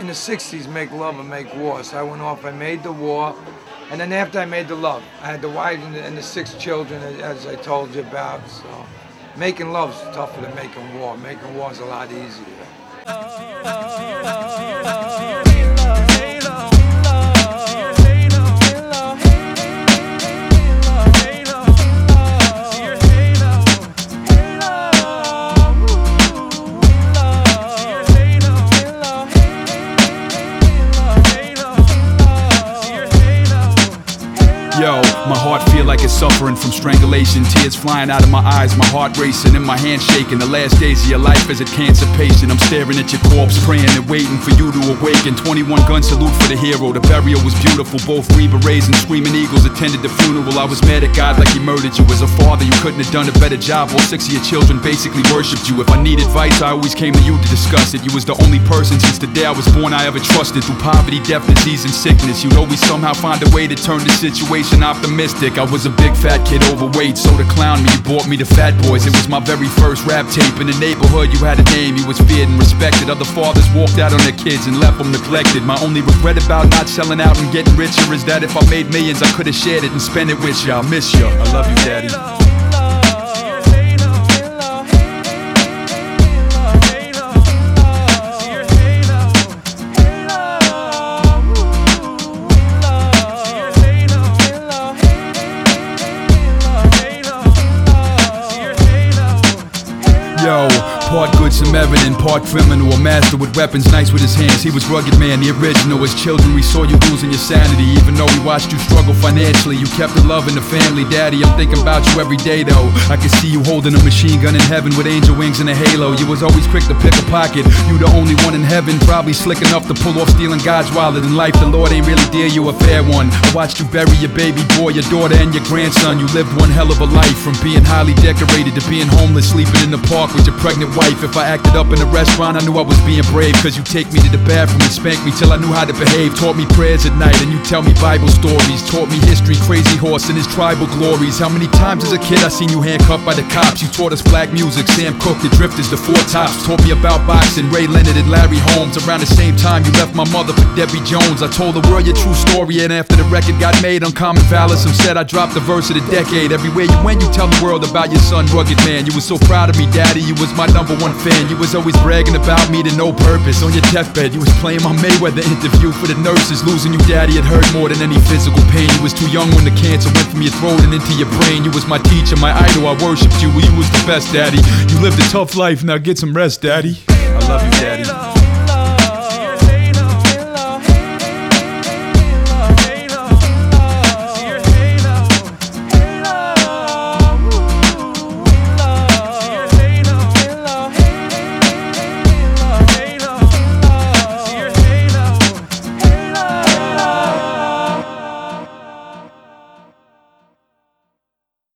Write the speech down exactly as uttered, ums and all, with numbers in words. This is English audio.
in the sixties, make love and make war. So I went off, I made the war, and then after I made the love, I had the wife and the, and the six children, as I told you about. So making love's tougher than making war. Making war's a lot easier. Yo, my heart feel like it's suffering from strangulation. Tears flying out of my eyes, my heart racing and my hand shaking. The last days of your life as a cancer patient. I'm staring at your corpse, praying and waiting for you to awaken. twenty-one gun salute for the hero. The burial was beautiful. Both Green Berets and Screaming Eagles attended the funeral. I was mad at God like he murdered you. As a father, you couldn't have done a better job. All six of your children basically worshipped you. If I need advice, I always came to you to discuss it. You was the only person since the day I was born I ever trusted. Through poverty, death, disease, and sickness, you'd always somehow find a way to turn the situation optimistic. I was a big fat kid, overweight, so to clown me, you bought me to Fat Boys. It was my very first rap tape. In the neighborhood, you had a name, you was feared and respected. Other fathers walked out on their kids and left them neglected. My only regret about not selling out and getting richer is that if I made millions, I could have shared it and spent it with you. I miss you. I love you, Daddy. Yo, part good Samaritan, part criminal, a master with weapons, nice with his hands. He was rugged man, the original. As children we saw you losing your sanity. Even though we watched you struggle financially, you kept the love in the family. Daddy, I'm thinking about you every day though. I can see you holding a machine gun in heaven with angel wings and a halo. You was always quick to pick a pocket. You the only one in heaven, probably slick enough to pull off stealing God's wallet. In life, the Lord ain't really dear you a fair one. I watched you bury your baby boy, your daughter and your grandson. You lived one hell of a life, from being highly decorated to being homeless, sleeping in the park with your pregnant wife. If I acted up in a restaurant, I knew I was being brave. Cause you take me to the bathroom and spank me till I knew how to behave. Taught me prayers at night and you tell me Bible stories. Taught me history, Crazy Horse and his tribal glories. How many times as a kid I seen you handcuffed by the cops. You taught us black music, Sam Cooke, the Drifters, the Four Tops. Taught me about boxing, Ray Leonard and Larry Holmes. Around the same time you left my mother for Debbie Jones. I told the world your true story, and after the record got made, Uncommon Valor, some said I dropped the verse of the decade. Everywhere you went you tell the world about your son, Rugged Man. You was so proud of me, Daddy, you was my number one fan. You was always bragging about me to no purpose. On your deathbed, you was playing my Mayweather interview for the nurses. Losing you, Daddy, it hurt more than any physical pain. You was too young when the cancer went from your throat and into your brain. You was my teacher, my idol, I worshipped you. You was the best, Daddy. You lived a tough life, now get some rest, Daddy. I love you, Daddy.